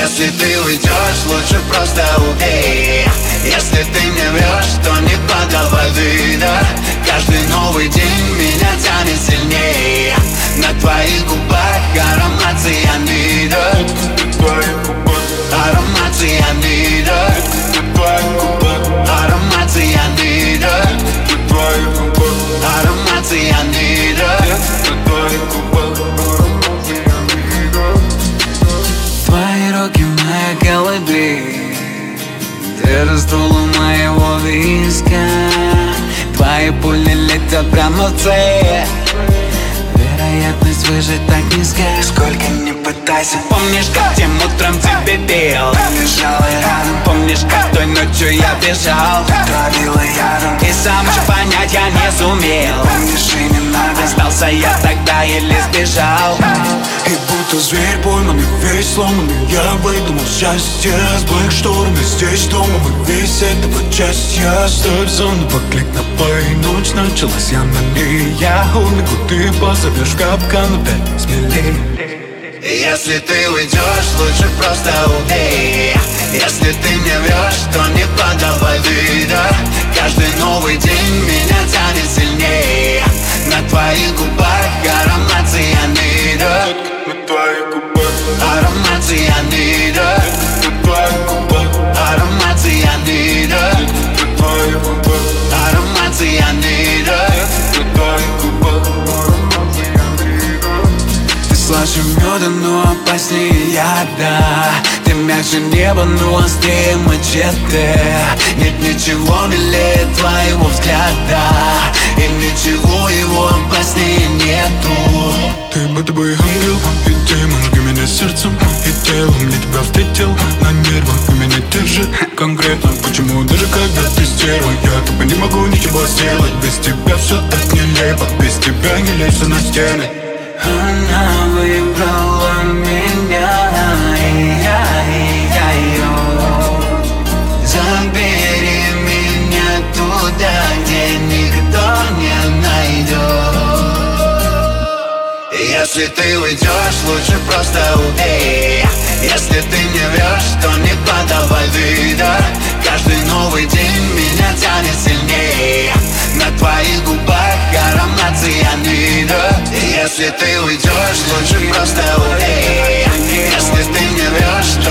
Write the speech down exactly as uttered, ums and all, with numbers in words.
Если ты уйдешь, лучше просто убей. Если ты мне врешь, то не подавай вида. Каждый новый день меня тянет сильнее. На твоих губах аромат цианида. Аромат цианида. Аромат цианида. Аромат цианида. Твои руки в моей голове, ты раздула моего виска. Твои пули летят прямо в цель. Вероятность выжить так низка. Сколько не пытайся. Помнишь, как тем утром тебе пел? Лежала рядом. Помнишь, как той ночью я бежал? Травила ядом. И сам же понять я не сумел. Помнишь, и не надо. Остался я тогда или сбежал. И будто зверь пойманный, весь сломанный, я выдумал счастье. Сблок шторм, и здесь дома мы весь этого часть. Я ставь заново клик на плей. Ночь началась, я на ней. Я убегу, ты позовешь в капкан опять смелей. Если ты уйдешь, лучше просто убей. Если ты мне врешь, то не подавай вида. Каждый новый день меня тянет сильнее. На твоих губах аромат цианида. Аромат цианида. Аромат цианида. Аромат цианида. Ты слаще меда, но опаснее яда. Ты мягче неба, но острее мачете. Нет ничего милее твоего взгляда. И ничего его опаснее нету. Ты будто бы ангел и демон, у меня сердцем и телом. Я тебя встретил на нервах, и меня держит конкретно. Почему даже когда ты стерва, я тупо не могу ничего сделать. Без тебя все так нелепо, без тебя не лезу на стены. Она выбрала меня, и я, и я ее. Забери меня туда, где никто не найдет. Если ты уйдешь, лучше просто убей. Если ты мне врешь, то не подавай вида. Каждый новый день меня тянет сильнее. На твоих губах аромат цианида. Если ты уйдешь, лучше просто убей. Если ты мне врешь,